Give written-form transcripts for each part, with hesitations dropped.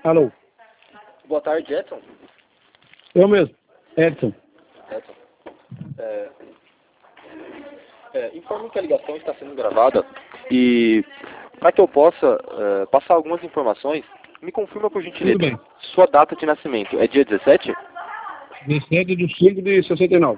Alô? Boa tarde, Edson. Eu mesmo, Edson. Edson. Informo que a ligação está sendo gravada e para que eu possa passar algumas informações, me confirma por gentileza. Tudo bem. Sua data de nascimento é dia 17? 17/5/69.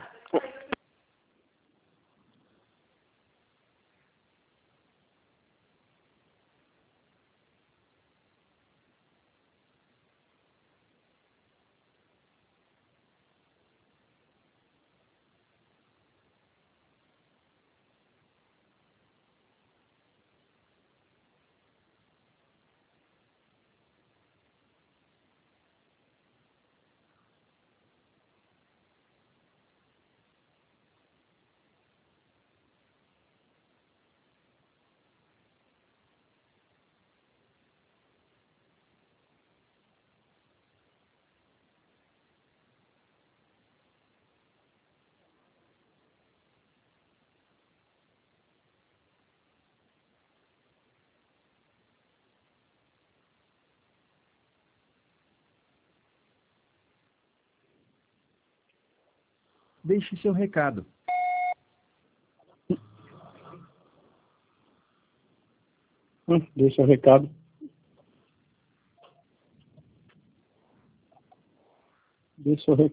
Deixe seu recado. Deixa o recado. Deixa o recado.